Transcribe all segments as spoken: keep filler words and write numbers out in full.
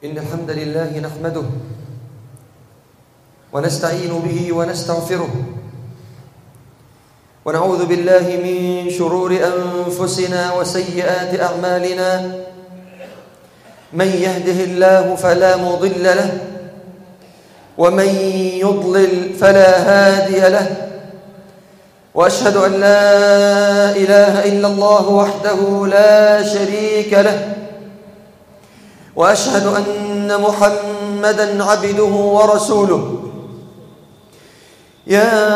إن الحمد لله نحمده ونستعين به ونستغفره ونعوذ بالله من شرور أنفسنا وسيئات أعمالنا. من يهده الله فلا مضل له ومن يضلل فلا هادي له، وأشهد أن لا إله إلا الله وحده لا شريك له، وأشهد أن محمدًا عبده ورسوله. يا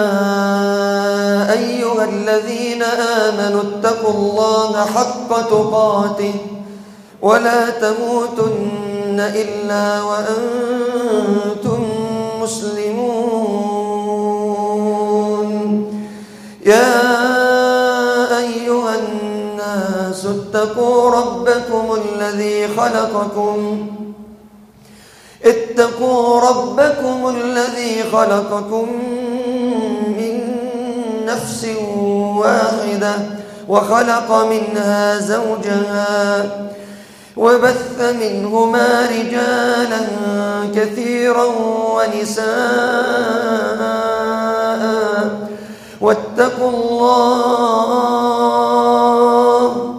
أيها الذين آمنوا اتقوا الله حق تقاته ولا تموتن إلا وأنتم مسلمون. يا أيها الناس اتقوا ربكم الذي خلقكم اتقوا ربكم الذي خلقكم من نفس واحدة وخلق منها زوجها وبث منهما رجالا كثيرا ونساء، واتقوا الله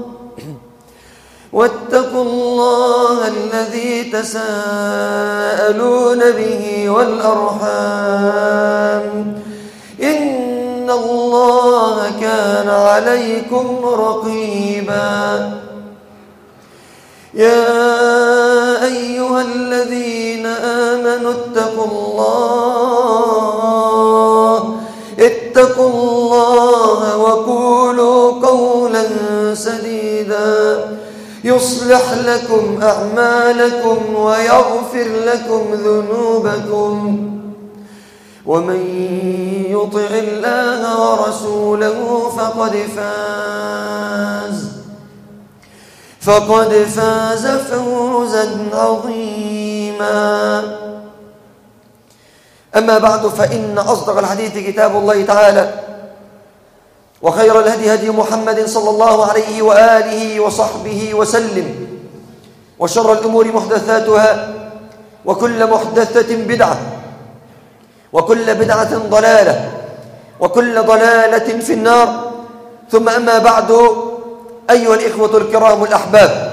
واتقوا الله الذي تساءلون به والأرحام، إن الله كان عليكم رقيبا. يا أيها الذين آمنوا اتقوا الله اتقوا الله وقولوا قولا سديدا يصلح لكم أعمالكم ويغفر لكم ذنوبكم، ومن يطع الله ورسوله فقد فاز فقد فاز فوزا عظيما. أما بعد، فإن أصدق الحديث كتاب الله تعالى، وخير الهدي هدي محمد صلى الله عليه وآله وصحبه وسلم، وشر الأمور محدثاتها، وكل محدثة بدعة، وكل بدعة ضلالة، وكل ضلالة في النار. ثم أما بعد، أيها الإخوة الكرام الأحباب،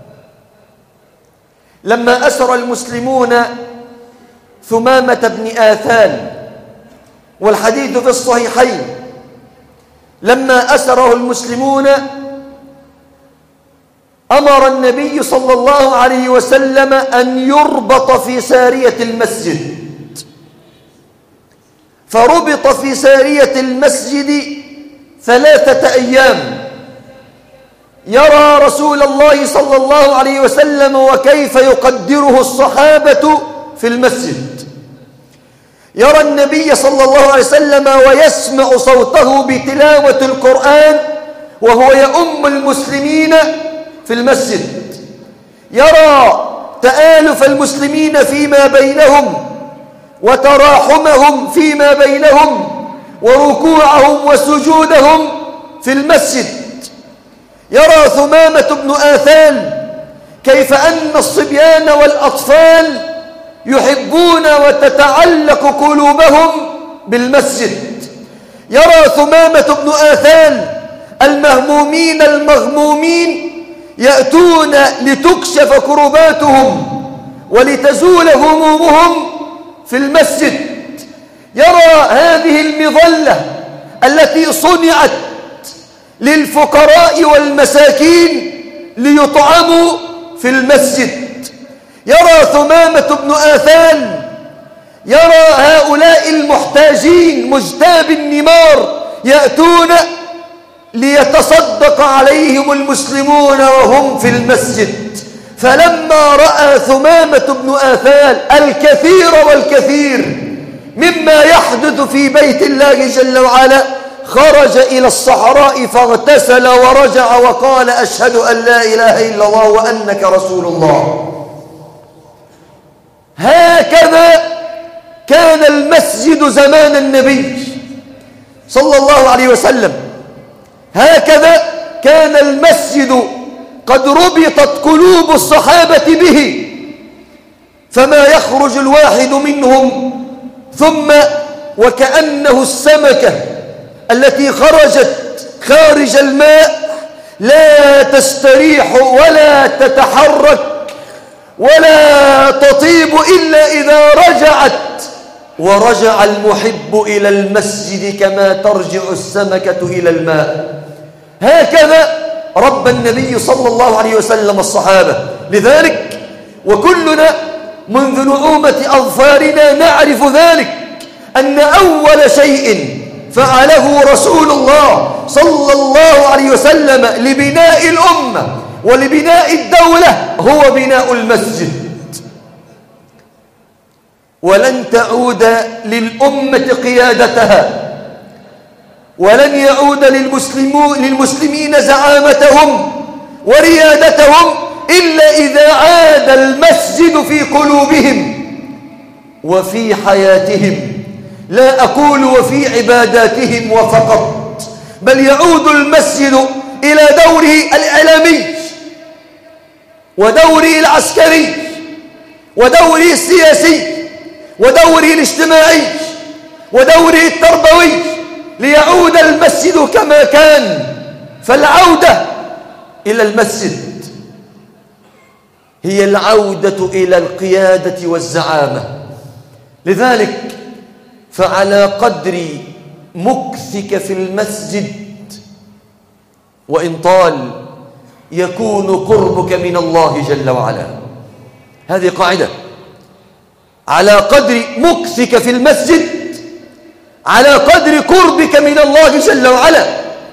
لما أسر المسلمون ثمامة بن آثان، والحديث في الصحيحين، لما أسره المسلمون أمر النبي صلى الله عليه وسلم أن يربط في سارية المسجد، فربط في سارية المسجد ثلاثة أيام يرى رسول الله صلى الله عليه وسلم وكيف يقدره الصحابة في المسجد. يرى النبي صلى الله عليه وسلم ويسمع صوته بتلاوة القرآن وهو يؤم المسلمين في المسجد. يرى تآلف المسلمين فيما بينهم وتراحمهم فيما بينهم وركوعهم وسجودهم في المسجد. يرى ثمامة بن آثان كيف أن الصبيان والأطفال يحبون وتتعلق قلوبهم بالمسجد. يرى ثمامة بن آثان المهمومين المغمومين يأتون لتكشف كرباتهم ولتزول همومهم في المسجد. يرى هذه المظلة التي صنعت للفقراء والمساكين ليطعموا في المسجد. يرى ثمامة بن آثان يرى هؤلاء المحتاجين مجتاب النمار يأتون ليتصدق عليهم المسلمون وهم في المسجد. فلما رأى ثمامة بن آثان الكثير والكثير مما يحدث في بيت الله جل وعلا، خرج إلى الصحراء فاغتسل ورجع وقال: أشهد أن لا إله إلا الله وأنك رسول الله. هكذا كان المسجد زمان النبي صلى الله عليه وسلم، هكذا كان المسجد قد ربطت قلوب الصحابة به، فما يخرج الواحد منهم ثم وكأنه السمكة التي خرجت خارج الماء لا تستريح ولا تتحرك ولا تطيب إلا إذا رجعت، ورجع المحب إلى المسجد كما ترجع السمكة إلى الماء. هكذا ربى النبي صلى الله عليه وسلم الصحابة. لذلك وكلنا منذ نعومة أظفارنا نعرف ذلك، أن أول شيء فعله رسول الله صلى الله عليه وسلم لبناء الأمة ولبناء الدولة هو بناء المسجد. ولن تعود للأمة قيادتها، ولن يعود للمسلمين زعامتهم وريادتهم إلا إذا عاد المسجد في قلوبهم وفي حياتهم، لا أقول وفي عباداتهم وفقط، بل يعود المسجد إلى دوره الإعلامي ودوره العسكري ودوره السياسي ودوره الاجتماعي ودوره التربوي، ليعود المسجد كما كان. فالعودة إلى المسجد هي العودة إلى القيادة والزعامة. لذلك فعلى قدر مكثك في المسجد وإن طال يكون قربك من الله جل وعلا. هذه قاعدة، على قدر مكثك في المسجد على قدر قربك من الله جل وعلا.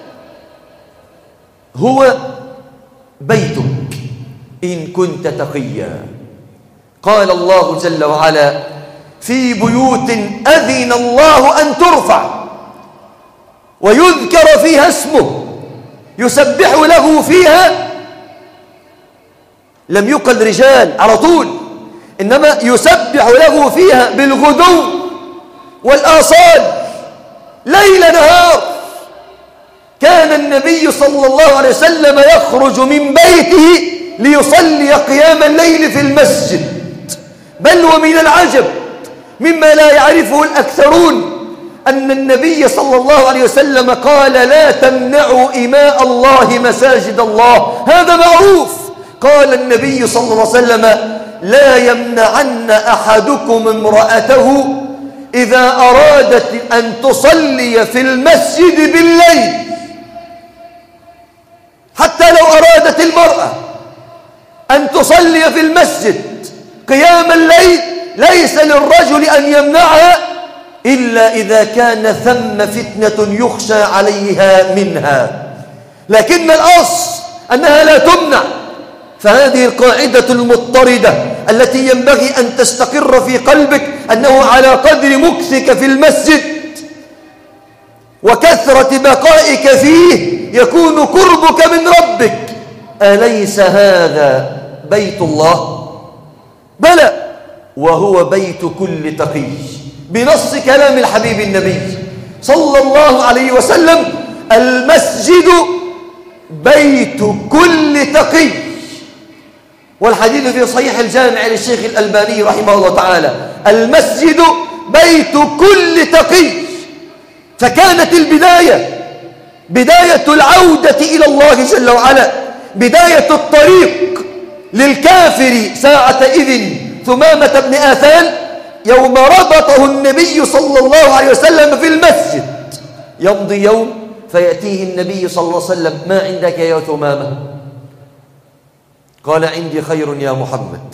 هو بيتك إن كنت تقيا. قال الله جل وعلا في بيوت أذن الله أن ترفع ويذكر فيها اسمه يسبح له فيها. لم يقل رجال على طول، إنما يسبح له فيها بالغدو والآصال ليل نهار. كان النبي صلى الله عليه وسلم يخرج من بيته ليصلي قيام الليل في المسجد. بل ومن العجب مما لا يعرفه الأكثرون أن النبي صلى الله عليه وسلم قال لا تمنعوا إماء الله مساجد الله. هذا معروف. قال النبي صلى الله عليه وسلم لا يمنعن أحدكم امرأته إذا أرادت أن تصلي في المسجد بالليل. حتى لو أرادت المرأة أن تصلي في المسجد قيام الليل ليس للرجل أن يمنعها إلا إذا كان ثم فتنة يخشى عليها منها، لكن الأصل أنها لا تمنع. فهذه القاعدة المضطردة التي ينبغي أن تستقر في قلبك، أنه على قدر مكثك في المسجد وكثرة بقائك فيه يكون قربك من ربك. أليس هذا بيت الله؟ بلى، وهو بيت كل تقي بنص كلام الحبيب النبي صلى الله عليه وسلم المسجد بيت كل تقي. والحديث في صحيح الجامع للشيخ الألباني رحمه الله تعالى المسجد بيت كل تقي. فكانت البداية بداية العودة إلى الله جل وعلا، بداية الطريق للكافر ساعة إذن ثمامة بن آثان يوم ربطه النبي صلى الله عليه وسلم في المسجد. يمضي يوم فيأتيه النبي صلى الله عليه وسلم ما عندك يا ثمامة؟ قال عندي خير يا محمد،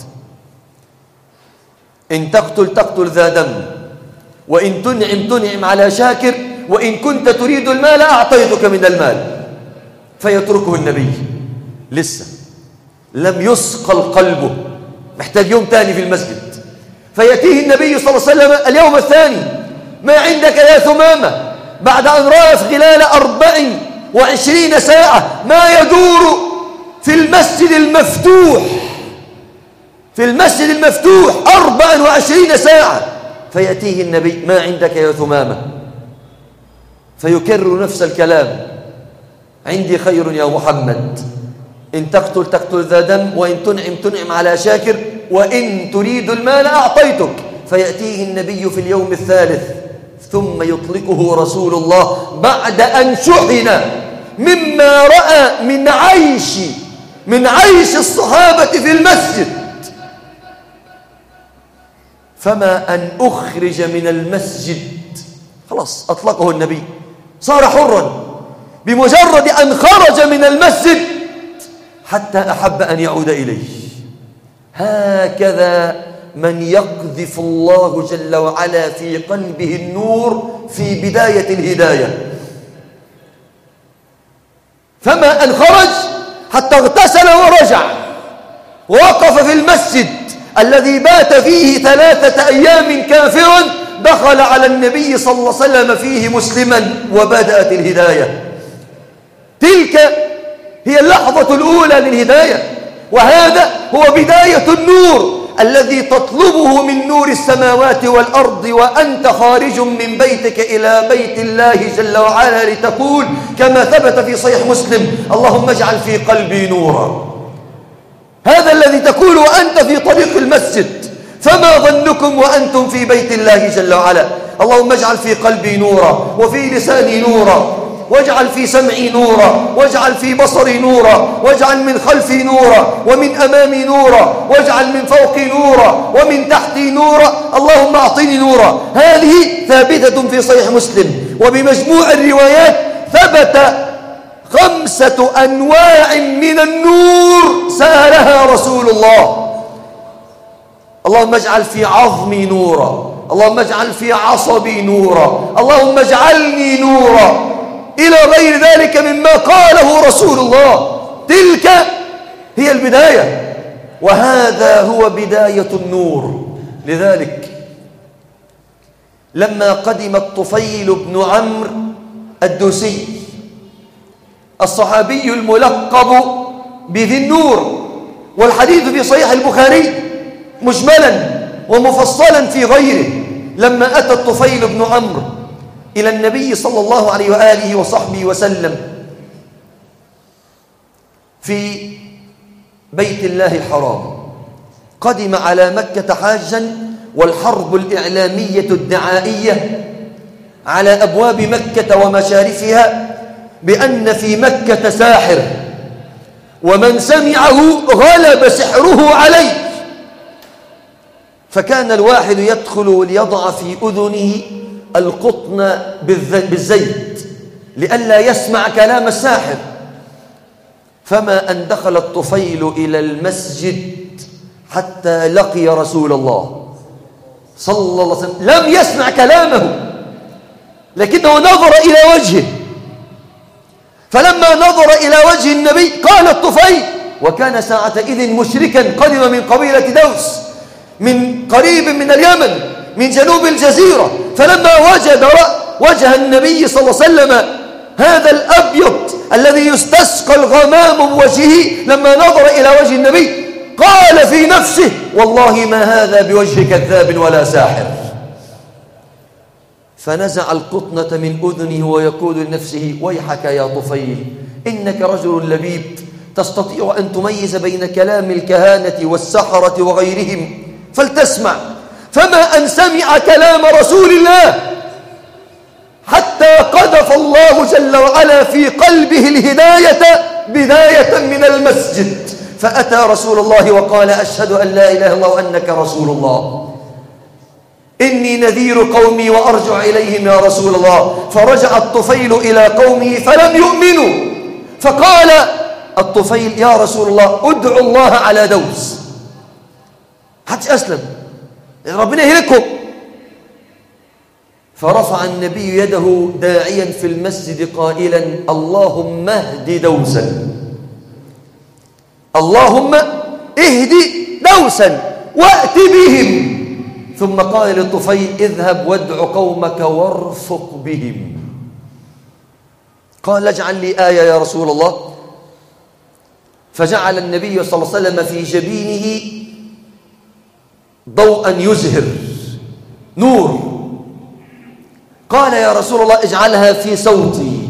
إن تقتل تقتل ذا دم، وإن تنعم تنعم على شاكر، وإن كنت تريد المال أعطيتك من المال. فيتركه النبي، لسه لم يسقل قلبه، محتاج يوم تاني في المسجد. فيأتيه النبي صلى الله عليه وسلم اليوم الثاني ما عندك يا ثمامة؟ بعد أن رأى خلال أربع وعشرين ساعة ما يدور في المسجد المفتوح في المسجد المفتوح أربع وعشرين ساعة. فيأتيه النبي ما عندك يا ثمامة؟ فيكرر نفس الكلام، عندي خير يا محمد، إن تقتل تقتل ذا دم، وإن تنعم تنعم على شاكر، وإن تريد المال أعطيتك. فيأتيه النبي في اليوم الثالث ثم يطلقه رسول الله بعد أن شحن مما رأى من عيش من عيش الصحابة في المسجد. فما أن أخرج من المسجد خلاص أطلقه النبي، صار حرا بمجرد أن خرج من المسجد حتى أحب أن يعود إليه. هكذا من يقذف الله جل وعلا في قلبه النور في بداية الهداية. فما أن خرج حتى اغتسل ورجع ووقف في المسجد الذي بات فيه ثلاثة أيام كافرا، دخل على النبي صلى الله عليه وسلم فيه مسلما وبدأت الهداية. تلك هي اللحظة الأولى للهداية، وهذا هو بداية النور الذي تطلبه من نور السماوات والأرض وأنت خارج من بيتك إلى بيت الله جل وعلا لتقول كما ثبت في صحيح مسلم: اللهم اجعل في قلبي نورا. هذا الذي تقول وأنت في طريق المسجد، فما ظنكم وأنتم في بيت الله جل وعلا؟ اللهم اجعل في قلبي نورا، وفي لساني نورا، واجعل في سمعي نورا، واجعل في بصري نورا، واجعل من خلفي نورا، ومن أمامي نورا، واجعل من فوقي نورا، ومن تحتي نورا، اللهم أعطني نورا. هذه ثابتة في صحيح مسلم. وبمجموع الروايات ثبت خمسة أنواع من النور سألها رسول الله. اللهم اجعل في عظمي نورا، اللهم اجعل في عصبي نورا، اللهم اجعلني نورا، إلى غير ذلك مما قاله رسول الله. تلك هي البداية، وهذا هو بداية النور. لذلك لما قدم الطفيل بن عمرو الدوسي الصحابي الملقب بذي النور، والحديث في صحيح البخاري مجملا ومفصلا في غيره، لما أتى الطفيل بن عمرو إلى النبي صلى الله عليه وآله وصحبه وسلم في بيت الله الحرام، قدم على مكة حاجا، والحرب الإعلامية الدعائية على أبواب مكة ومشارفها بأن في مكة ساحر، ومن سمعه غلب سحره عليه. فكان الواحد يدخل ليضع في أذنه القطن بالزيت لئلا يسمع كلام الساحر. فما أن دخل الطفيل إلى المسجد حتى لقي رسول الله صلى الله عليه وسلم، لم يسمع كلامه لكنه نظر إلى وجهه. فلما نظر إلى وجه النبي قال الطفيل، وكان ساعتئذ مشركا قدم من قبيلة دوس من قريب من اليمن من جنوب الجزيرة، فلما وجد وجه النبي صلى الله عليه وسلم هذا الأبيض الذي يستسقى الغمام بوجهه، لما نظر إلى وجه النبي قال في نفسه: والله ما هذا بوجه كذاب ولا ساحر. فنزع القطنة من أذنه ويقول لنفسه: ويحك يا طفيل، إنك رجل لبيب تستطيع أن تميز بين كلام الكهانة والسحرة وغيرهم، فلتسمع. فما أن سمع كلام رسول الله حتى قذف الله جل وعلا في قلبه الهداية بداية من المسجد، فأتى رسول الله وقال: أشهد أن لا إله إلا الله وأنك رسول الله، إني نذير قومي وأرجع إليهم يا رسول الله. فرجع الطفيل إلى قومه فلم يؤمنوا، فقال الطفيل: يا رسول الله ادعو الله على دوس، حتى أسلم، ربنا يهلكهم. فرفع النبي يده داعيا في المسجد قائلا: اللهم اهد دوسا، اللهم اهد دوسا وأت بهم. ثم قال للطفيل: اذهب وادع قومك وارفق بهم. قال: اجعل لي آية يا رسول الله. فجعل النبي صلى الله عليه وسلم في جبينه ضوءا يزهر، نور. قال: يا رسول الله اجعلها في صوتي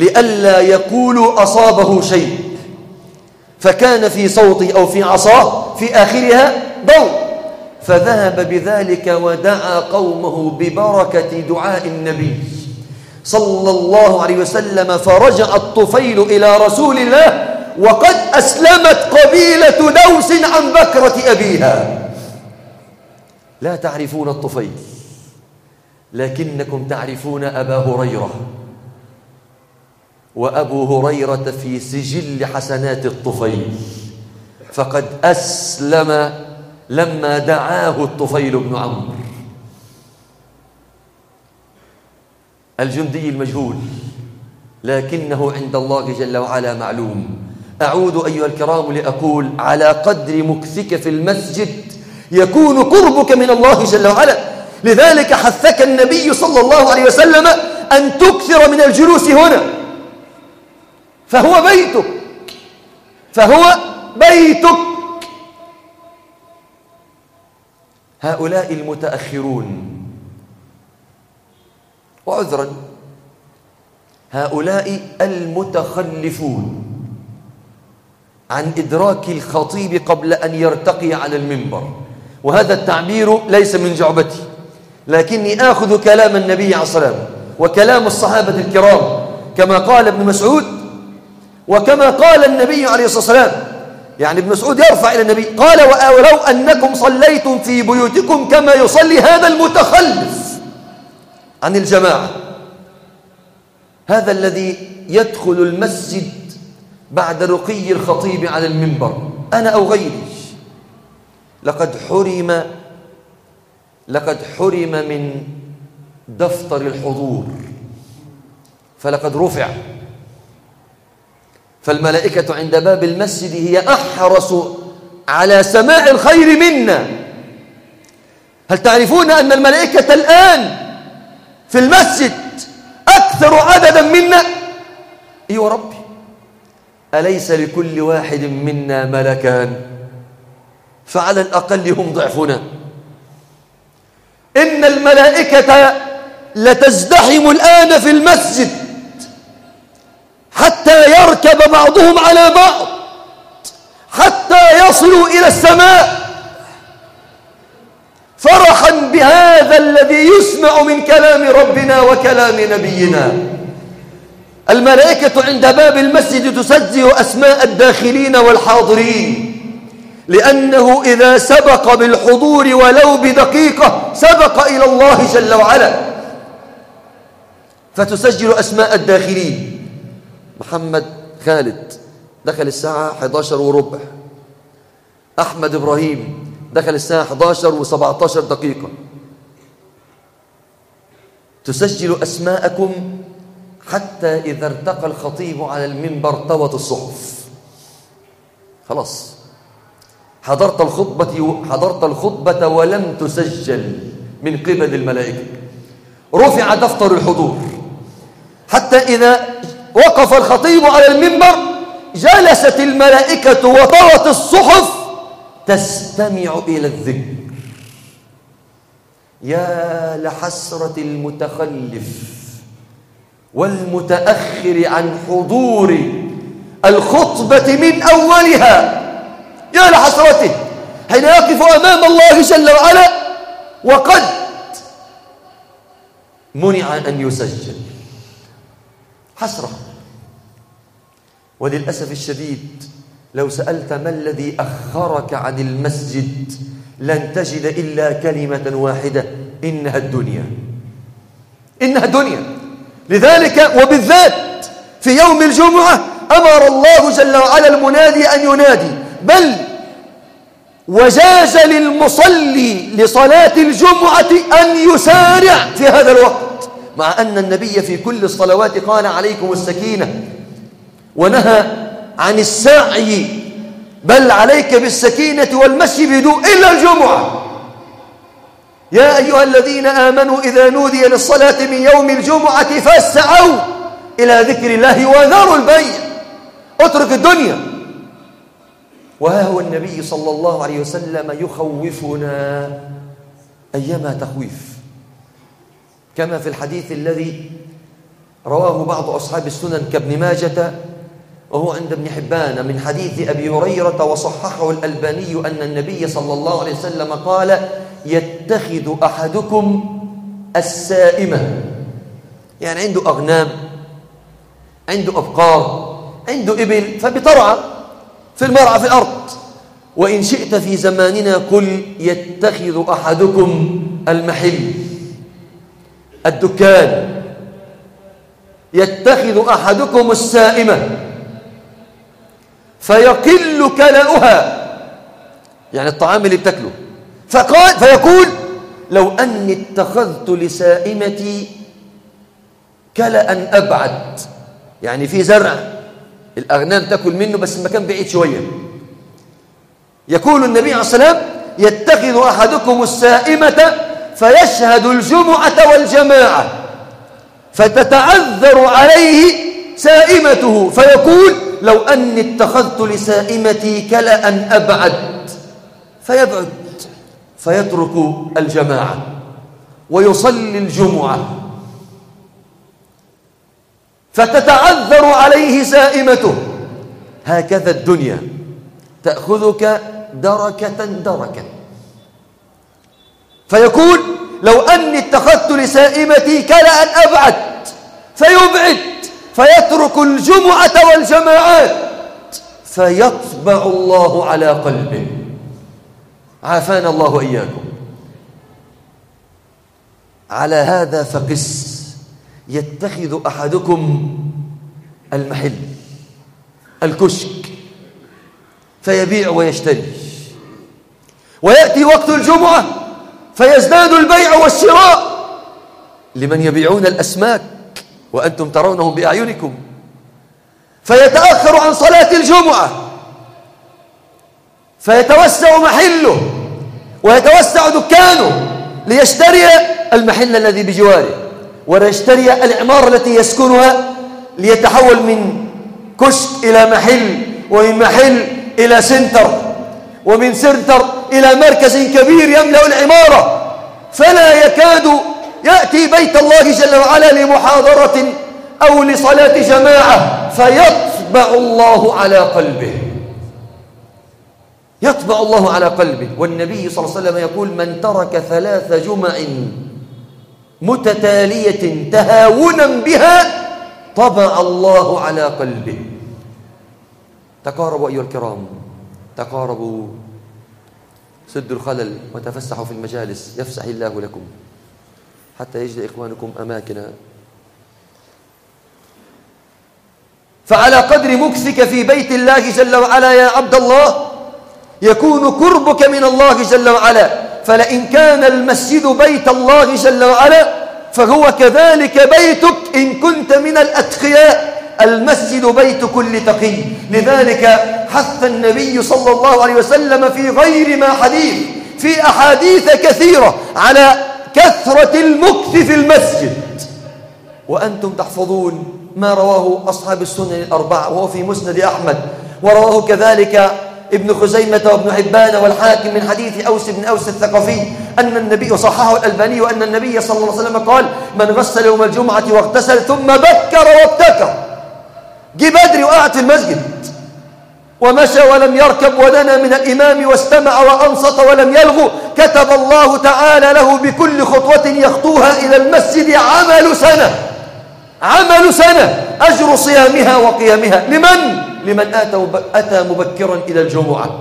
لئلا يقولوا أصابه شيء. فكان في صوتي أو في عصاه في آخرها ضوء، فذهب بذلك ودعا قومه ببركة دعاء النبي صلى الله عليه وسلم، فرجع الطفيل إلى رسول الله وقد أسلمت قبيلة دوس عن بكرة أبيها. لا تعرفون الطفيل لكنكم تعرفون أبا هريرة، وأبو هريرة في سجل حسنات الطفيل، فقد أسلم لما دعاه الطفيل بن عمرو الجندي المجهول، لكنه عند الله جل وعلا معلوم. أعود أيها الكرام لأقول على قدر مكثك في المسجد يكون قربك من الله جل وعلا. لذلك حثك النبي صلى الله عليه وسلم أن تكثر من الجلوس هنا، فهو بيتك فهو بيتك هؤلاء المتأخرون، وعذرا هؤلاء المتخلفون عن إدراك الخطيب قبل أن يرتقي على المنبر، وهذا التعبير ليس من جعبتي، لكني آخذ كلام النبي عليه الصلاة والسلام وكلام الصحابة الكرام كما قال ابن مسعود وكما قال النبي عليه الصلاة والسلام. يعني ابن مسعود يرفع إلى النبي قال: ولو أنكم صليتم في بيوتكم كما يصلي هذا المتخلف عن الجماعة، هذا الذي يدخل المسجد بعد رقي الخطيب على المنبر، أنا أو غيري، لقد حرم لقد حرم من دفتر الحضور، فلقد رفع. فالملائكة عند باب المسجد هي أحرص على سماع الخير منا. هل تعرفون أن الملائكة الآن في المسجد أكثر عددا منا؟ أيوة ربي، أليس لكل واحد منا ملكان؟ فعلى الأقل هم ضعفنا. إن الملائكة لتزدحم الآن في المسجد حتى يركب بعضهم على بعض حتى يصلوا إلى السماء فرحا بهذا الذي يسمع من كلام ربنا وكلام نبينا. الملائكة عند باب المسجد تسجل أسماء الداخلين والحاضرين، لأنه إذا سبق بالحضور ولو بدقيقة سبق إلى الله جل وعلا، فتسجل أسماء الداخلين. محمد خالد دخل الساعة إحدى عشرة وربع، أحمد إبراهيم دخل الساعة إحدى عشرة وسبعة عشر دقيقة. تسجل أسماءكم حتى إذا ارتقى الخطيب على المنبر طوت الصحف، خلاص حضرت الخطبة حضرت الخطبة ولم تسجل من قبل الملائكة، رفع دفتر الحضور حتى إذا وقف الخطيب على المنبر جلست الملائكة وطوت الصحف تستمع إلى الذكر. يا لحسرة المتخلف والمتأخر عن حضور الخطبة من أولها، يا لحسرته حين يقف أمام الله جل وعلا وقد منع أن يسجل. حسرة. وللأسف الشديد لو سألت ما الذي أخرك عن المسجد لن تجد إلا كلمة واحدة: إنها الدنيا، إنها الدنيا. لذلك وبالذات في يوم الجمعة أمر الله جل وعلا المنادي أن ينادي، بل وجاز للمصلي لصلاة الجمعة أن يسارع في هذا الوقت، مع أن النبي في كل الصلوات قال: عليكم السكينة، ونهى عن السعي، بل عليك بالسكينة والمشي بهدوء إلا الجمعة. يا أيها الذين آمنوا إذا نودي للصلاة من يوم الجمعة فاسعوا إلى ذكر الله وذروا البيع، اترك الدنيا. وها هو النبي صلى الله عليه وسلم يخوفنا أيما تخويف، كما في الحديث الذي رواه بعض أصحاب السنن كابن ماجة وهو عند ابن حبان من حديث أبي هريرة وصححه الألباني أن النبي صلى الله عليه وسلم قال: يتخذ أحدكم السائمة، يعني عنده أغنام، عنده أبقار، عنده إبل، فبترعى في المرعى في الأرض. وإن شئت في زماننا قل: يتخذ أحدكم المحل، الدكان، يتخذ أحدكم السائمة فيقل كلأها، يعني الطعام اللي بتاكله، فقال فيقول: لو أني اتخذت لسائمتي كلأ أبعد، يعني في زرع الأغنام تأكل منه بس المكان بعيد شوية. يقول النبي عليه الصلاة والسلام: يتخذ أحدكم السائمة فيشهد الجمعة والجماعة فتتعذر عليه سائمته فيقول: لو أني اتخذت لسائمتي كلأ أبعد، فيبعد فيترك الجماعة ويصلي الجمعة، فتتعذر عليه سائمته. هكذا الدنيا تأخذك دركة دركة، فيقول: لو أني اتخذت لسائمتي كلأ أبعد، فيبعد فيترك الجمعة والجماعات فيطبع الله على قلبه. عافانا الله وإياكم. على هذا فقس: يتخذ أحدكم المحل، الكشك، فيبيع ويشتري، ويأتي وقت الجمعة فيزداد البيع والشراء لمن يبيعون الأسماك وأنتم ترونهم بأعينكم، فيتأخر عن صلاة الجمعة فيتوسع محله ويتوسع دكانه ليشتري المحل الذي بجواره، وليشتري العمارة التي يسكنها، ليتحول من كشك إلى محل، ومن محل إلى سنتر، ومن سنتر إلى مركز كبير يملأ العمارة، فلا يكاد يأتي بيت الله جل وعلا لمحاضرة أو لصلاة جماعة فيطبع الله على قلبه، يطبع الله على قلبه. والنبي صلى الله عليه وسلم يقول: من ترك ثلاث جمع متتالية تهاونا بها طبع الله على قلبه. تقاربوا أيها الكرام، تقاربوا، سدوا الخلل وتفسحوا في المجالس، يفسح الله لكم حتى يجد إخوانكم أماكن. فعلى قدر مكثك في بيت الله جل وعلا يا عبد الله يكون قربك من الله جل وعلا. فلئن كان المسجد بيت الله جل وعلا فهو كذلك بيتك إن كنت من الأتقياء. المسجد بيت كل تقي. لذلك حث النبي صلى الله عليه وسلم في غير ما حديث، في أحاديث كثيرة، على كثرة المكث في المسجد. وأنتم تحفظون ما رواه أصحاب السنن الأربعة وهو في مسند أحمد، ورواه كذلك ابن خزيمة وابن حبان والحاكم من حديث أوس بن أوس الثقفي أن النبي، وصححه الألباني، وأن النبي صلى الله عليه وسلم قال: من غسل يوم الجمعة واغتسل ثم بكر وابتكر، جي بدري وقعد في المسجد ومشى ولم يركب ودنا من الإمام واستمع وأنصت ولم يلغو، كتب الله تعالى له بكل خطوة يخطوها إلى المسجد عمل سنة، عمل سنة، أجر صيامها وقيامها. لمن؟ لمن أتى مبكرا إلى الجمعة.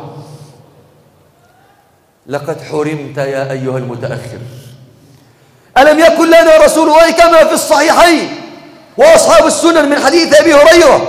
لقد حرمت يا أيها المتأخر. ألم يكن لنا رسول الله كما في الصحيحين وأصحاب السنن من حديث أبي هريرة: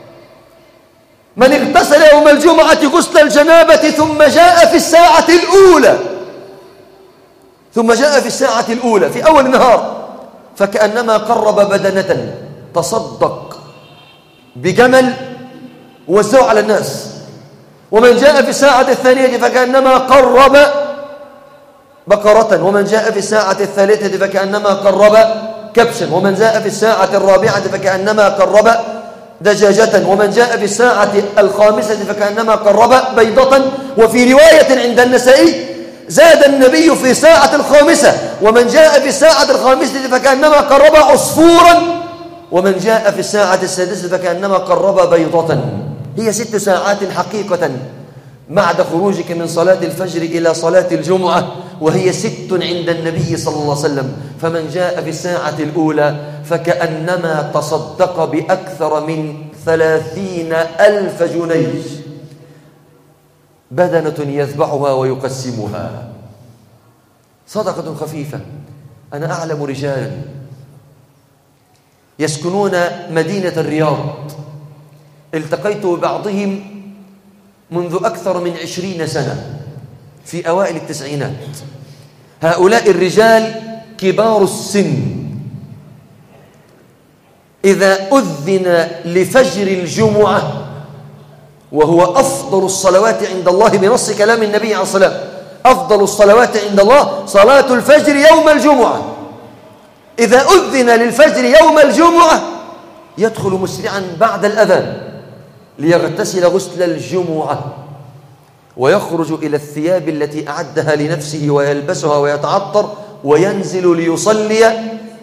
من اغتسل يوم الجمعة غسل الجنابة ثم جاء في الساعة الأولى ثم جاء في الساعة الأولى في أول النهار فكأنما قرب بدنة، تصدق بجمل ووزعه على الناس. ومن جاء في الساعة الثانية فكأنما قرب بقرة، ومن جاء في الساعة الثالثة فكأنما قرب كبشا، ومن جاء في الساعة الرابعة فكأنما قرب دجاجة، ومن جاء في الساعة الخامسة فكأنما قرب بيضة. وفي رواية عند النسائي زاد النبي في الساعة الخامسة: ومن جاء في الساعة الخامسة فكأنما قرب عصفورا ومن جاء في الساعة السادسة فكأنما قرب بيضة. هي ست ساعات حقيقة بعد خروجك من صلاة الفجر إلى صلاة الجمعة، وهي ست عند النبي صلى الله عليه وسلم. فمن جاء في الساعة الأولى فكأنما تصدق بأكثر من ثلاثين ألف جنيه، بدنة يذبحها ويقسمها، صدقة خفيفة. أنا أعلم رجالا يسكنون مدينة الرياض، التقيت ببعضهم منذ أكثر من عشرين سنة في أوائل التسعينات. هؤلاء الرجال كبار السن، إذا أذن لفجر الجمعة، وهو أفضل الصلوات عند الله بنص كلام النبي عليه الصلاة والسلام، أفضل الصلوات عند الله صلاة الفجر يوم الجمعة. إذا أذن للفجر يوم الجمعة يدخل مسرعا بعد الأذان ليغتسل غسل الجمعة، ويخرج إلى الثياب التي أعدها لنفسه ويلبسها ويتعطر، وينزل ليصلي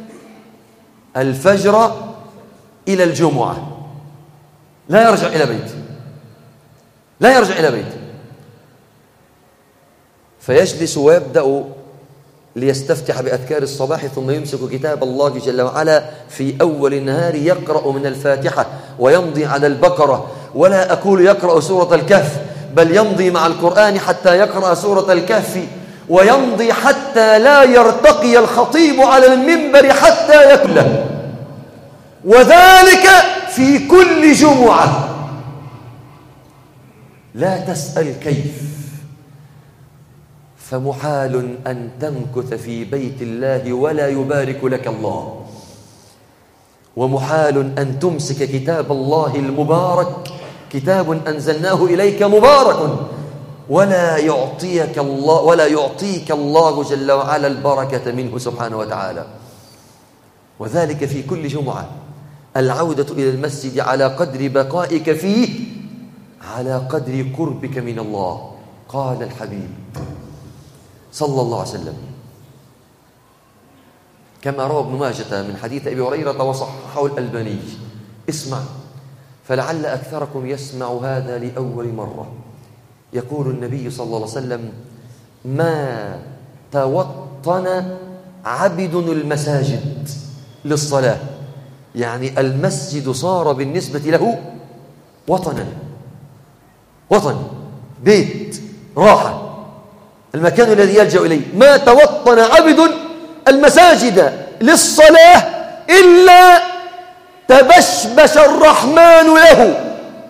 الفجر إلى الجمعة. لا يرجع إلى بيته، لا يرجع إلى بيته، فيجلس ويبدأ ليستفتح بأذكار الصباح، ثم يمسك كتاب الله جل وعلا في أول النهار يقرأ من الفاتحة ويمضي على البقرة، ولا أقول يقرأ سورة الكهف، بل يمضي مع القرآن حتى يقرأ سورة الكهف، ويمضي حتى لا يرتقي الخطيب على المنبر حتى يكله، وذلك في كل جمعة. لا تسأل كيف، فمحال أن تمكث في بيت الله ولا يبارك لك الله، ومحال أن تمسك كتاب الله المبارك، كتاب أنزلناه إليك مبارك، ولا يعطيك الله ولا يعطيك الله جل وعلا البركة منه سبحانه وتعالى. وذلك في كل جمعة. العودة إلى المسجد على قدر بقائك فيه، على قدر قربك من الله. قال الحبيب صلى الله عليه وسلم كما روى ابن ماجه من حديث أبي هريرة وصححه الألباني، اسمع فلعل أكثركم يسمع هذا لأول مرة. يقول النبي صلى الله عليه وسلم: ما توطن عبد المساجد للصلاة، يعني المسجد صار بالنسبة له وطنا، وطن، بيت، راحة، المكان الذي يلجأ إليه. ما توطن عبد المساجد للصلاة إلا تبشبش الرحمن له.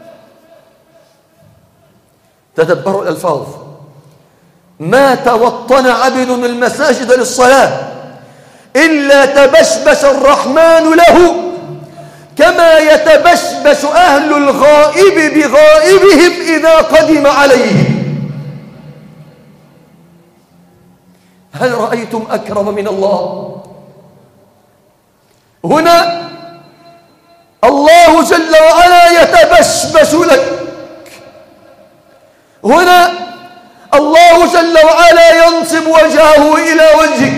تدبروا الألفاظ. ما توطن عبد المساجد للصلاة إلا تبشبش الرحمن له، كما يتبشبش أهل الغائب بغائبهم إذا قدم عليهم. هل رأيتم أكرم من الله؟ هنا الله جل وعلا يتبشبش لك، هنا الله جل وعلا ينصب وجهه إلى وجهك،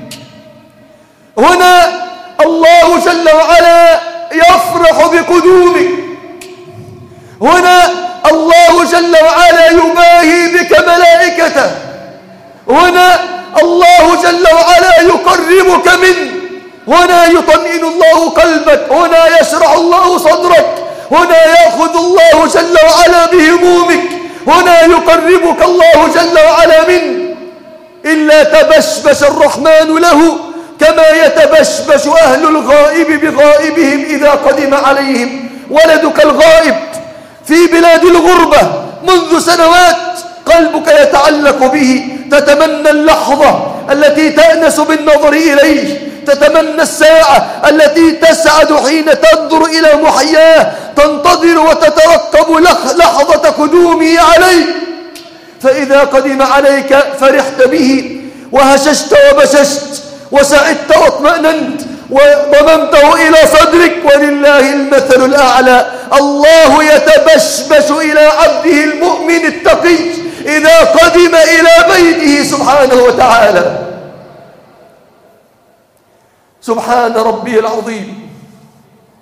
هنا الله جل وعلا يفرح بقدومك، هنا الله جل وعلا يباهي بك ملائكته، هنا الله جل وعلا يقربك منه، هنا يطمئن الله قلبك، هنا يشرح الله صدرك، هنا يأخذ الله جل وعلا بهمومك، هنا يقربك الله جل وعلا منه. إلا تبشبش الرحمن له كما يتبشبش أهل الغائب بغائبهم إذا قدم عليهم. ولدك الغائب في بلاد الغربة منذ سنوات قلبك يتعلق به، تتمنى اللحظة التي تأنس بالنظر إليه، تتمنى الساعة التي تسعد حين تنظر إلى محياه، تنتظر وتترقب لحظة قدومه عليك. فإذا قدم عليك فرحت به وهششت وبششت وسعدت واطمأننت وضممته إلى صدرك، ولله المثل الأعلى. الله يتبشبش إلى عبده المؤمن التقي إذا قدم إلى بيته سبحانه وتعالى. سبحان ربي العظيم.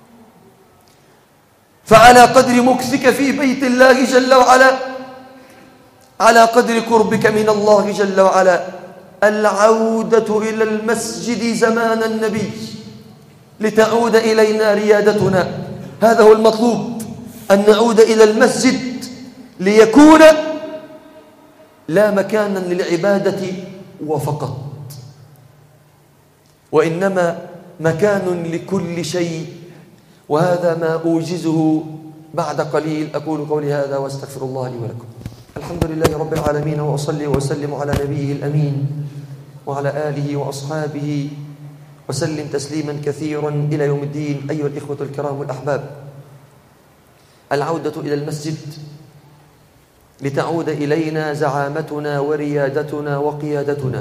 فعلى قدر مكثك في بيت الله جل وعلا، على قدر قربك من الله جل وعلا، العودة إلى المسجد زمان النبي لتعود إلينا ريادتنا. هذا هو المطلوب، أن نعود إلى المسجد ليكون لا مكانا للعبادة وفقط، وإنما مكان لكل شيء. وهذا ما أوجزه بعد قليل. أقول قولي هذا واستغفر الله لي ولكم. الحمد لله رب العالمين، وأصلي وأسلم على نبيه الأمين وعلى آله وأصحابه وسلم تسليما كثيرا إلى يوم الدين. أيها الإخوة الكرام والأحباب، العودة إلى المسجد لتعود إلينا زعامتنا وريادتنا وقيادتنا،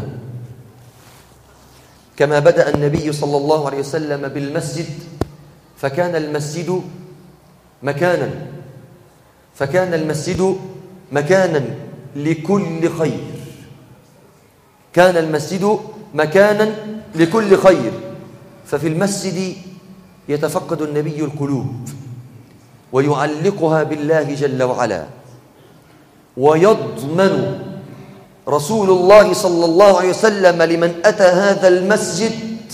كما بدأ النبي صلى الله عليه وسلم بالمسجد، فكان المسجد مكانا فكان المسجد مكانا لكل خير كان المسجد مكانا لكل خير ففي المسجد يتفقد النبي القلوب ويعلقها بالله جل وعلا، ويضمن رسول الله صلى الله عليه وسلم لمن أتى هذا المسجد،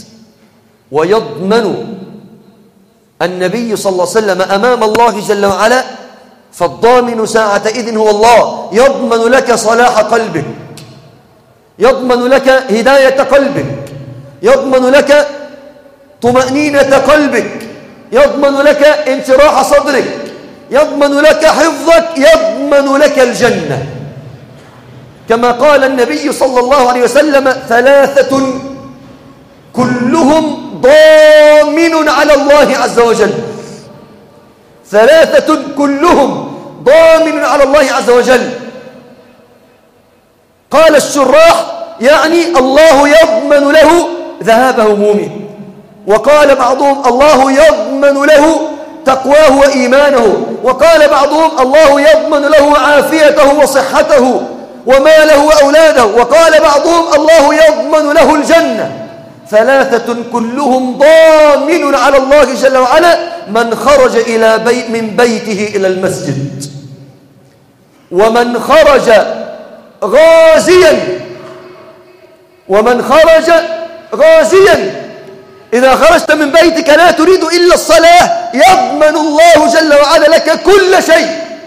ويضمن النبي صلى الله عليه وسلم أمام الله جل وعلا، فالضامن ساعتئذ هو الله. يضمن لك صلاح قلبك، يضمن لك هداية قلبك، يضمن لك طمأنينة قلبك، يضمن لك انشراح صدرك، يضمن لك حفظك، يضمن لك الجنة. كما قال النبي صلى الله عليه وسلم: ثلاثة كلهم ضامن على الله عز وجل. ثلاثة كلهم ضامن على الله عز وجل. قال الشراح: يعني الله يضمن له ذهاب همومه. وقال بعضهم: الله يضمن له تقواه وإيمانه. وقال بعضهم: الله يضمن له عافيته وصحته وماله وأولاده. وقال بعضهم: الله يضمن له الجنة. ثلاثة كلهم ضامن على الله جل وعلا: من خرج إلى بي من بيته إلى المسجد، ومن خرج غازيا ومن خرج غازيا إذا خرجت من بيتك لا تريد إلا الصلاة، يضمن الله جل وعلا لك كل شيء.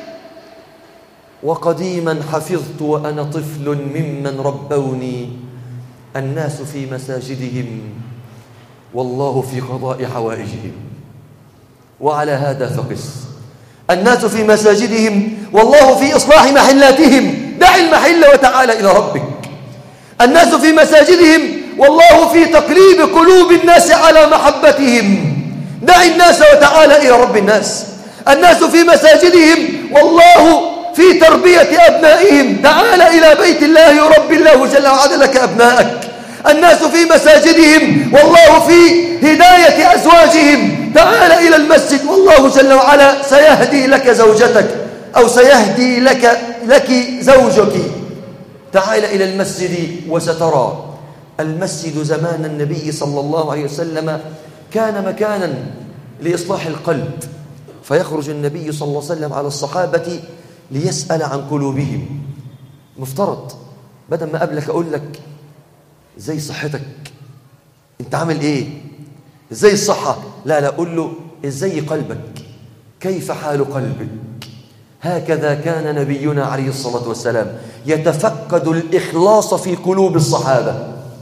وقديما حفظت وأنا طفل ممن ربوني: الناس في مساجدهم والله في قضاء حوائجهم. وعلى هذا فقس. الناس في مساجدهم والله في إصلاح محلاتهم. دع المحل وتعال إلى ربك. الناس في مساجدهم والله في تقليب قلوب الناس على محبتهم. دع الناس وتعال إلى رب الناس. الناس في مساجدهم والله في تربية أبنائهم. تعال إلى بيت الله يربي الله جل وعلا لك أبنائك. الناس في مساجدهم والله في هداية أزواجهم. تعال إلى المسجد والله جل وعلا سيهدي لك زوجتك أو سيهدي لك لك زوجك. تعال إلى المسجد وسترى. المسجد زمان النبي صلى الله عليه وسلم كان مكانا لإصلاح القلب، فيخرج النبي صلى الله عليه وسلم على الصحابة ليسأل عن قلوبهم. مفترض بدل ما قبلك أقول لك ازاي صحتك، انت عامل ايه، ازاي الصحة، لا لا أقول له ازاي قلبك، كيف حال قلبك. هكذا كان نبينا عليه الصلاة والسلام يتفقد الإخلاص في قلوب الصحابة.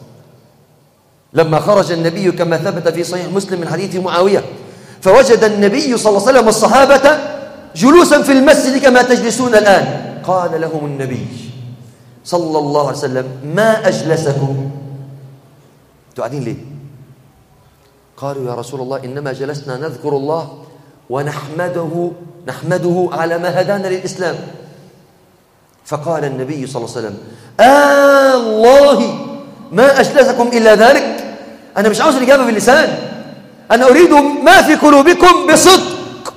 لما خرج النبي كما ثبت في صحيح مسلم من حديث معاوية، فوجد النبي صلى الله عليه وسلم الصحابة جلوسا في المسجد كما تجلسون الآن. قال لهم النبي صلى الله عليه وسلم: ما أجلسكم؟ انتوا قاعدين ليه؟ قالوا: يا رسول الله إنما جلسنا نذكر الله ونحمده نحمده على ما هدانا للإسلام. فقال النبي صلى الله عليه وسلم: آه الله ما أجلسكم إلا ذلك. أنا مش عاوز الإجابة باللسان، أنا أريد ما في قلوبكم بصدق.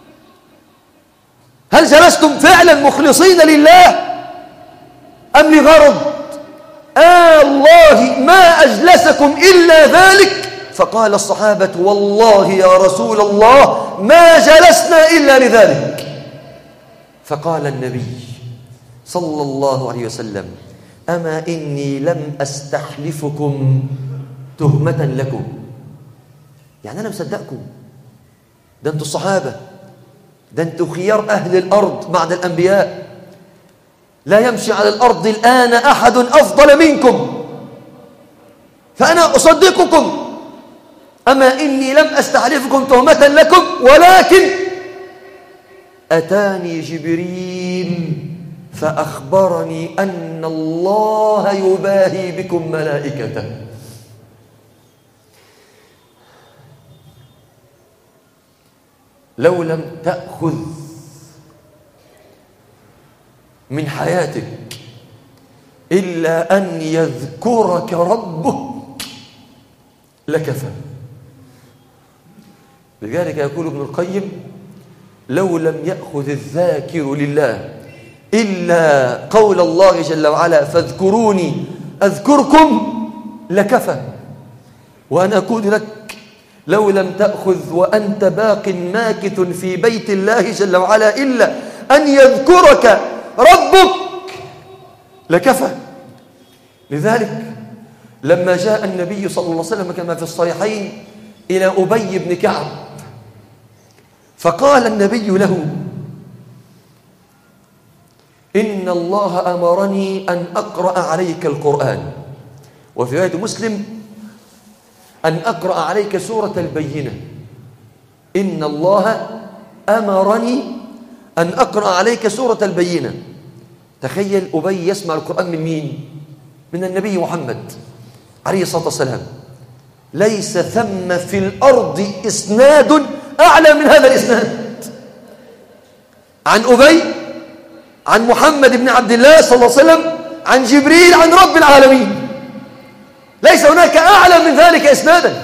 هل جلستم فعلا مخلصين لله أم لغرض؟ آه الله ما أجلسكم إلا ذلك. فقال الصحابة والله يا رسول الله ما جلسنا إلا لذلك. فقال النبي صلى الله عليه وسلم أما إني لم أستحلفكم تهمة لكم، يعني أنا مصدقكم، ده أنتوا الصحابة، ده أنتوا خيار أهل الأرض بعد الأنبياء، لا يمشي على الأرض الآن أحد أفضل منكم، فأنا أصدقكم. أما إني لم أستحلفكم تهمة لكم ولكن أتاني جبريل فأخبرني أن الله يباهي بكم ملائكته. لو لم تأخذ من حياتك إلا أن يذكرك ربك لكفى. لذلك يقول ابن القيم لو لم يأخذ الذاكر لله إلا قول الله جل وعلا فاذكروني أذكركم لكفى. وأنا أقول لك لو لم تأخذ وأنت باق ماكث في بيت الله جل وعلا إلا أن يذكرك ربك لكفى. لذلك لما جاء النبي صلى الله عليه وسلم كما في الصحيحين إلى أبي بن كعب فقال النبي له إن الله أمرني أن أقرأ عليك القرآن، وفي رواية مسلم أن أقرأ عليك سورة البينة. إن الله أمرني أن أقرأ عليك سورة البينة. تخيل أبي يسمع القرآن من مين؟ من النبي محمد عليه الصلاة والسلام. ليس ثم في الأرض إسناد أعلى من هذا الإسناد عن أبي عن محمد بن عبد الله صلى الله عليه وسلم عن جبريل عن رب العالمين. ليس هناك أعلى من ذلك إسنادا،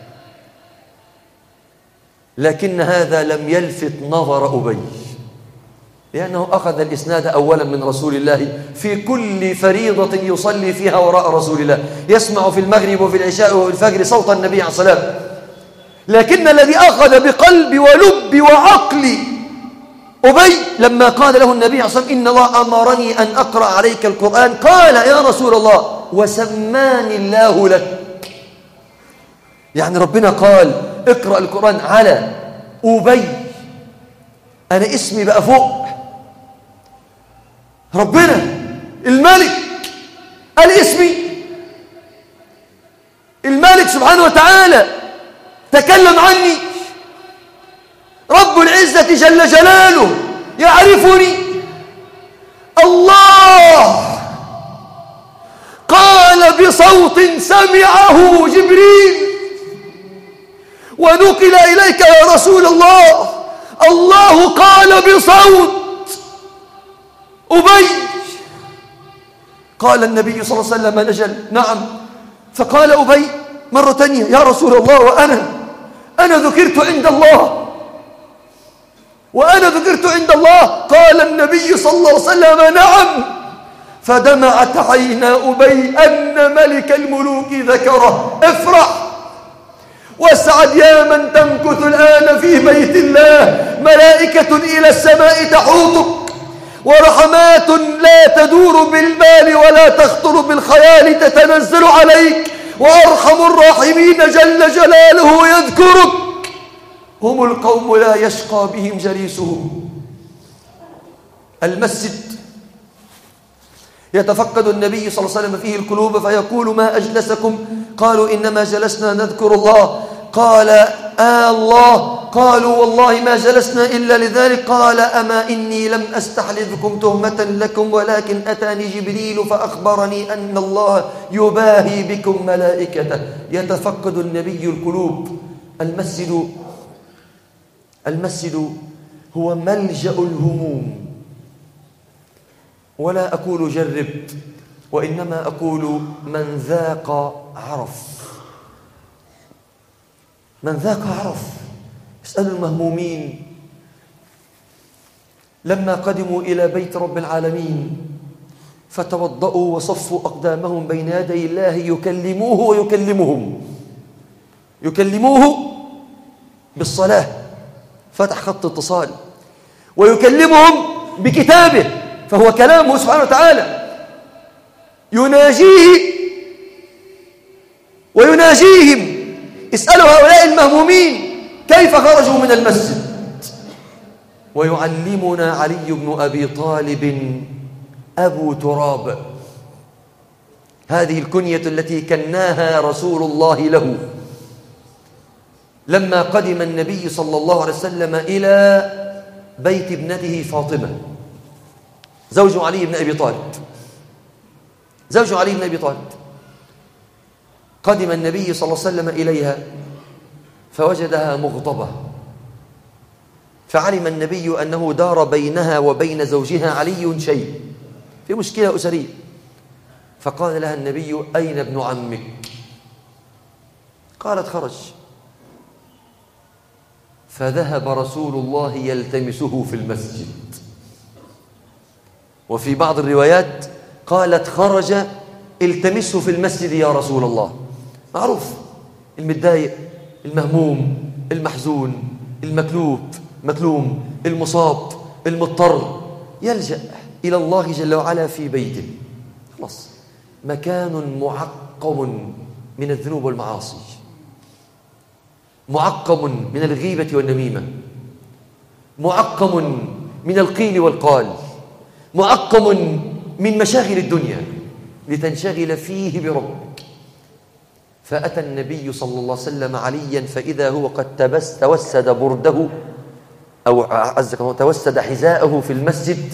لكن هذا لم يلفت نظر أبي لأنه أخذ الإسناد أولا من رسول الله في كل فريضة يصلي فيها وراء رسول الله، يسمع في المغرب وفي العشاء وفي الفجر صوت النبي عليه الصلاة والسلام. لكن الذي أخذ بقلب ولب وعقل أبي لما قال له النبي عليه الصلاة والسلام إن الله أمرني أن أقرأ عليك القرآن قال يا رسول الله وسماني الله لك. يعني ربنا قال اقرأ القرآن على أبي، أنا اسمي بقى فوق ربنا الملك قال اسمي. الملك سبحانه وتعالى تكلم عني، رب العزة جل جلاله يعرفني. الله قال بصوت سمعه جبريل ونقل إليك يا رسول الله. الله قال بصوت أبي. قال النبي صلى الله عليه وسلم نجل نعم. فقال أبي مرة ثانية يا رسول الله وأنا أنا ذكرت عند الله وأنا ذكرت عند الله. قال النبي صلى الله عليه وسلم نعم. فدمعت عينا أبي أن ملك الملوك ذكره. افرح واسعد يا من تمكث الآن في بيت الله، ملائكة إلى السماء تحوطك ورحمات لا تدور بالبال ولا تخطر بالخيال تتنزل عليك، وأرحم الراحمين جل جلاله يذكرك. هم القوم لا يشقى بهم جليسهم. المسجد يتفقد النبي صلى الله عليه وسلم فيه القلوب فيقول ما أجلسكم؟ قالوا إنما جلسنا نذكر الله. قال آه الله. قالوا والله ما جلسنا إلا لذلك. قال أما إني لم أستحلفكم تهمة لكم ولكن أتاني جبريل فأخبرني أن الله يباهي بكم ملائكته. يتفقد النبي القلوب. المسجد المسجد هو ملجأ الهموم. ولا أقول جرب وإنما أقول من ذاق عرف. من ذاق عرف. اسألوا المهمومين لما قدموا إلى بيت رب العالمين فتوضأوا وصفوا أقدامهم بين يدي الله يكلموه ويكلمهم يكلموه بالصلاة، فتح خط اتصال، ويكلمهم بكتابه فهو كلامه سبحانه وتعالى، يناجيه ويناجيهم. اسألوا هؤلاء المهمومين كيف خرجوا من المسجد. ويعلمنا علي بن أبي طالب أبو تراب، هذه الكنية التي كناها رسول الله له لما قدم النبي صلى الله عليه وسلم إلى بيت ابنته فاطمة زوج علي بن أبي طالب. زوج علي بن أبي طالب قدم النبي صلى الله عليه وسلم إليها فوجدها مغضبة، فعلم النبي أنه دار بينها وبين زوجها علي شيء، في مشكلة أسرية. فقال لها النبي: أين ابن عمك؟ قالت: خرج. فذهب رسول الله يلتمسه في المسجد. وفي بعض الروايات قالت: خرج التمسه في المسجد يا رسول الله. معروف المتضايق، المهموم، المحزون، المكلوب مكلوم، المصاب، المضطر يلجأ إلى الله جل وعلا في بيته. خلاص، مكان معقم من الذنوب والمعاصي، معقم من الغيبة والنميمة، معقم من القيل والقال، معقم من مشاغل الدنيا، لتنشغل فيه بربك. فأتى النبي صلى الله عليه وسلم عليا فإذا هو قد تبس توسد برده أو عزك توسد حذاءه في المسجد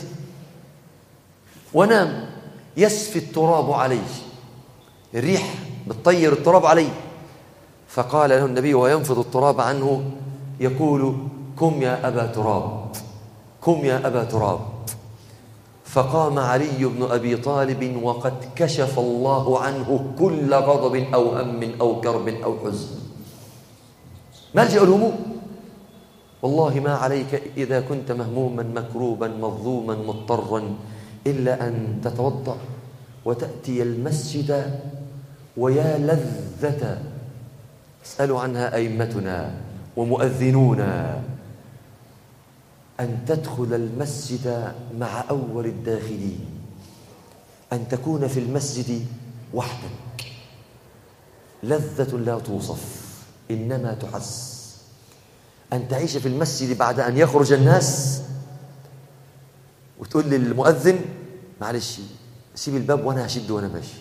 ونام، يسفي التراب عليه، الريح بتطير التراب عليه. فقال له النبي وينفض التراب عنه يقول: قم يا أبا تراب، قم يا أبا تراب. فقام علي بن أبي طالب وقد كشف الله عنه كل غضب أو هم أو كرب أو حزن. ملجأ الهموم. والله ما عليك إذا كنت مهموما مكروبا مظلوما مضطرا إلا أن تتوضأ وتأتي المسجد، ويا لذة اسألوا عنها أئمتنا ومؤذنونا أن تدخل المسجد مع أول الداخلين، أن تكون في المسجد وحدك، لذة لا توصف إنما تحس. أن تعيش في المسجد بعد أن يخرج الناس وتقول للمؤذن: معلش سيب الباب وأنا هشد وأنا ماشي،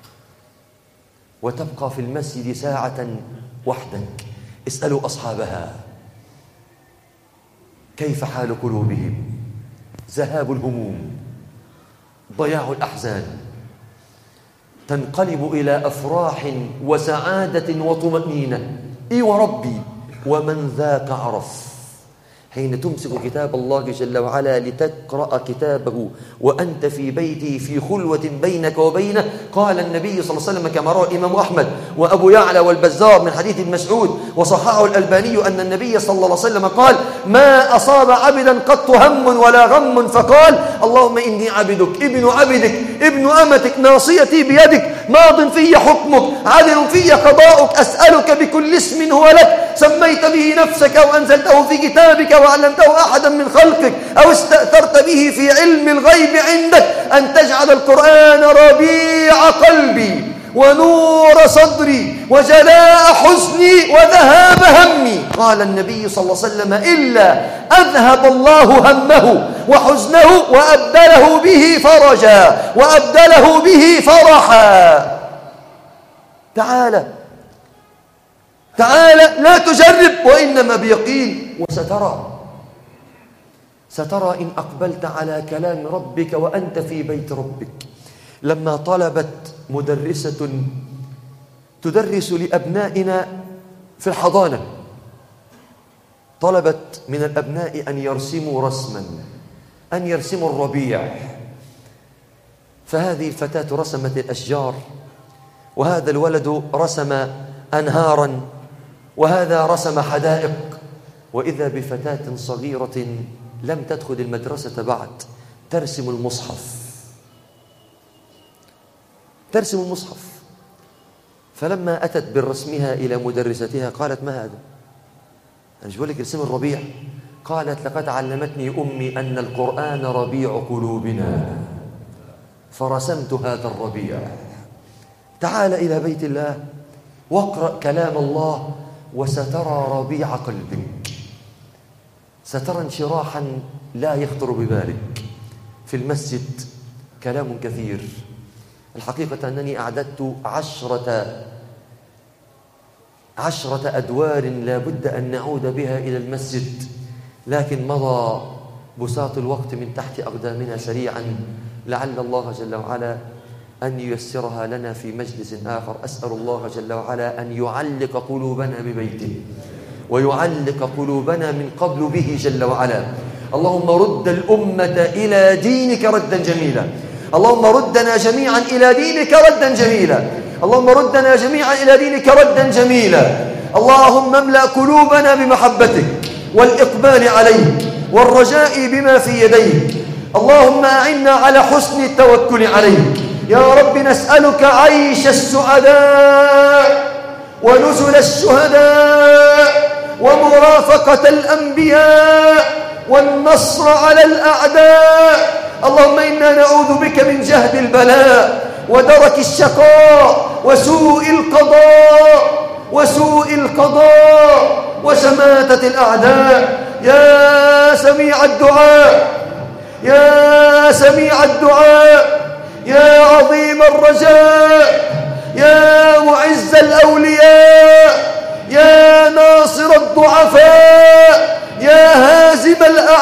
وتبقى في المسجد ساعة وحدك. اسألوا أصحابها كيف حال قلوبهم، ذهاب الهموم، ضياع الأحزان، تنقلب إلى أفراح وسعادة وطمأنينة. إي وربي ومن ذاك عرف. حين تمسك كتاب الله جل وعلا لتقرأ كتابه وأنت في بيته في خلوة بينك وبينه، قال النبي صلى الله عليه وسلم كما روى الإمام أحمد وأبو يعلى والبزار من حديث ابن مسعود وصححه الألباني أن النبي صلى الله عليه وسلم قال: ما أصاب عبدا قط هم ولا غم فقال: اللهم إني عبدك ابن عبدك ابن أمتك ناصيتي بيدك ماض في حكمك عدل في قضاؤك أسألك بكل اسم هو لك سميت به نفسك أو أنزلته في كتابك وعلمته أحدا من خلقك أو استأثرت به في علم الغيب عندك أن تجعل القرآن ربيع قلبي ونور صدري وجلاء حزني وذهاب همي. قال النبي صلى الله عليه وسلم: إلا أذهب الله همه وحزنه وأبدله به فرجا وأبدله به فرحا. تعالى تعالى لا تجرب وإنما بيقين، وسترى سترى إن أقبلت على كلام ربك وأنت في بيت ربك. لما طلبت مدرسة تدرس لأبنائنا في الحضانة، طلبت من الأبناء أن يرسموا رسما، أن يرسموا الربيع. فهذه الفتاة رسمت الأشجار، وهذا الولد رسم أنهارا، وهذا رسم حدائق. وإذا بفتاة صغيرة لم تدخل المدرسة بعد ترسم المصحف، ترسم المصحف. فلما أتت بالرسمها إلى مدرستها قالت: ما هذا؟ أنا مش بقول لك ارسم الربيع؟ قالت: لقد علمتني أمي أن القرآن ربيع قلوبنا فرسمت هذا الربيع. تعال إلى بيت الله واقرأ كلام الله وسترى ربيع قلبك، سترى انشراحا لا يخطر ببالك. في المسجد كلام كثير. الحقيقة أنني أعددت عشرة عشرة أدوار لا بد أن نعود بها إلى المسجد، لكن مضى بساط الوقت من تحت أقدامنا سريعا. لعل الله جل وعلا أن ييسرها لنا في مجلس آخر. أسأل الله جل وعلا أن يعلق قلوبنا ببيته ويعلق قلوبنا من قبل به جل وعلا. اللهم رد الأمة إلى دينك ردا جميلا. اللهم ردنا جميعا إلى دينك ردا جميلا. اللهم ردنا جميعا إلى دينك ردا جميلا. اللهم املأ قلوبنا بمحبتك والإقبال عليك والرجاء بما في يديك. اللهم أعنا على حسن التوكل عليك. يا رب نسألك عيش السعداء ونزل الشهداء ومرافقة الأنبياء والنصر على الأعداء. اللهم إنا نعوذ بك من جهد البلاء ودرك الشقاء وسوء القضاء وسوء القضاء وشماتة الأعداء. يا سميع الدعاء، يا سميع الدعاء، يا عظيم الرجاء، يا معز الأولياء، يا ناصر الضعفاء، يا هازم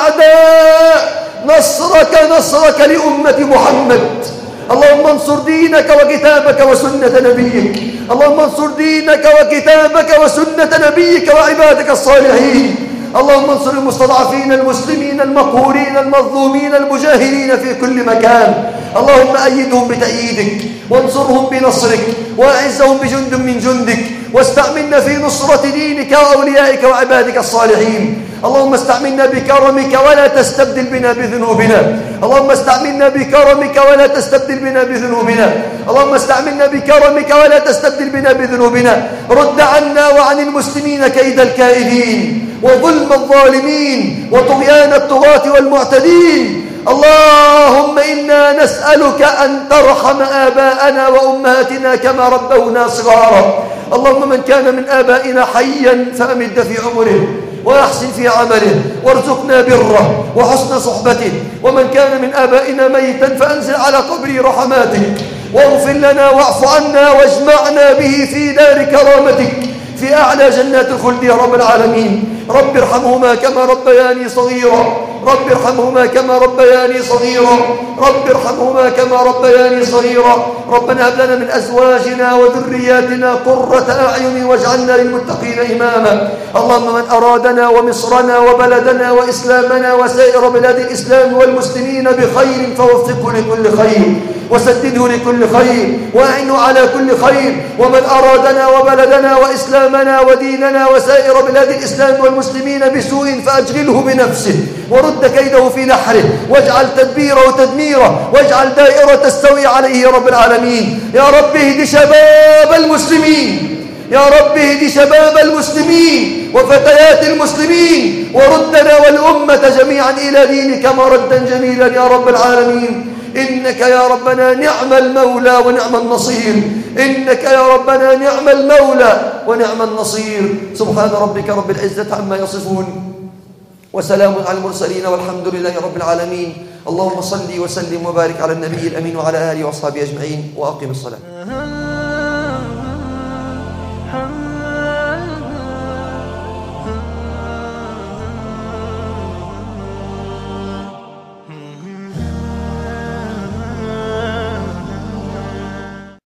الأعداء، نصرك نصرك لأمة محمد. اللهم انصر دينك وكتابك وسنة نبيك. اللهم انصر دينك وكتابك وسنة نبيك وعبادك الصالحين. اللهم انصر المستضعفين المسلمين المقهورين المظلومين المجاهرين في كل مكان. اللهم أيدهم بتأييدك وانصرهم بنصرك وأعزهم بجند من جندك واستعملنا في نصرة دينك وأوليائك وعبادك الصالحين. اللهم استعملنا بكرمك ولا تستبدل بنا بذنوبنا. اللهم استعملنا بكرمك ولا تستبدل بنا بذنوبنا. اللهم استعملنا بكرمك ولا تستبدل بنا بذنوبنا. رد عنا وعن المسلمين كيد الكائدين وظلم الظالمين وطغيان الطغاة والمعتدين. اللهم إنا نسألك أن ترحم آباءنا وأمهاتنا كما ربونا صغارا. اللهم من كان من آبائنا حيا فأمد في عمره وأحسن في عمله وارزقنا بره وحسن صحبته، ومن كان من آبائنا ميتا فأنزل على قبره رحماتك واغفر لنا واعف عنا واجمعنا به في دار كرامتك في أعلى جنات الخلد يا رب العالمين. رب ارحمهما كما ربياني صغيرا. رب ارحمهما كما ربياني صغيرا. رب ارحمهما كما ربياني صغيرا. ربنا هب لنا من أزواجنا وذرياتنا قرة أعين واجعلنا للمتقين إماما. اللهم من أرادنا ومصرنا وبلدنا وإسلامنا وسائر بلاد الإسلام والمسلمين بخير فوفقه لكل خير وسدده لكل خير وأعنه على كل خير. ومن أرادنا وبلدنا وإسلامنا وديننا وسائر بلاد الإسلام والمسلمين بسوء فأجغله بنفسه ورد كيده في نحره واجعل تدبيره تدميره واجعل دائرة تستوي عليه يا رب العالمين. يا رب اهد شباب المسلمين. يا رب اهد شباب المسلمين وفتيات المسلمين وردنا والأمة جميعا إلى دينك مردا جميلا يا رب العالمين. إنك يا ربنا نعم المولى ونعم النصير. إنك يا ربنا نعم المولى ونعم النصير. سبحان ربك رب العزة عما يصفون وسلام على المرسلين والحمد لله رب العالمين. اللهم صل وسلم وبارك على النبي الأمين وعلى آله وأصحابه أجمعين وأقم الصلاة.